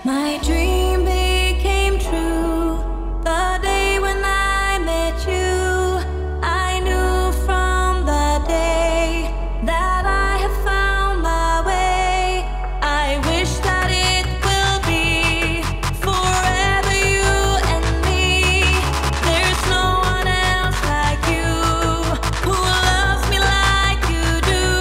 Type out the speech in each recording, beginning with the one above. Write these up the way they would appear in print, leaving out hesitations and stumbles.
My dream became true the day when I met you. I knew from the day that I have found my way. I wish that it will be forever, you and me. There's no one else like you who loves me like you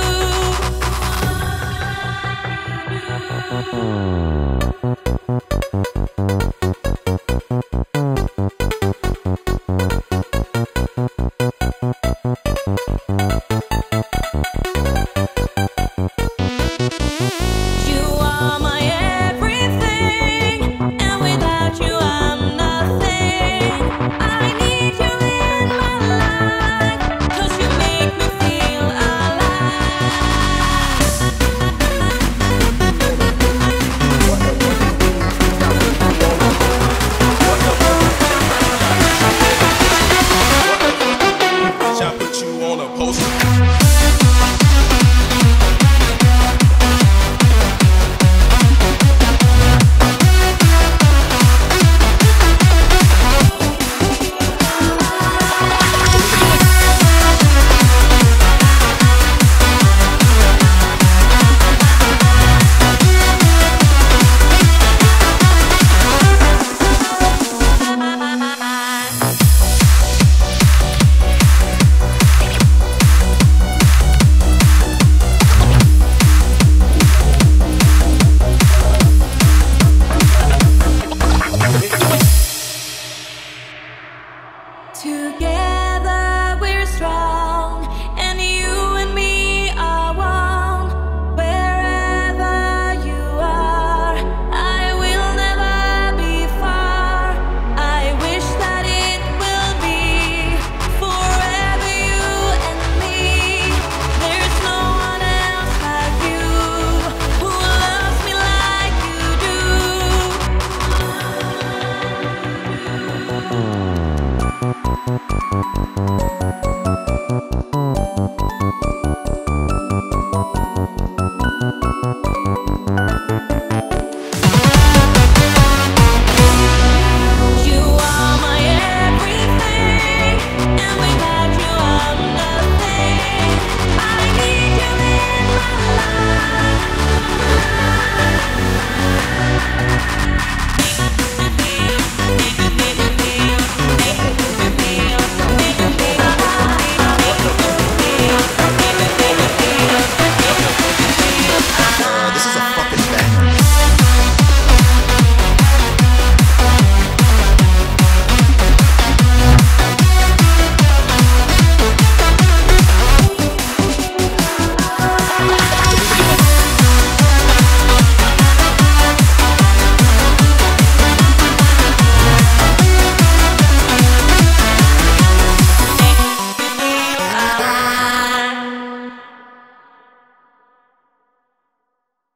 You are my everything, and without you I'm nothing. I need you in my life, 'cause you make me feel I put you on a poster. Together we're strong, and you and me are one. Wherever you are, I will never be far. I wish that it will be forever, you and me. There's no one else like you who loves me like you do. You are my everything, and without you I'm nothing. I need you in my life. This is a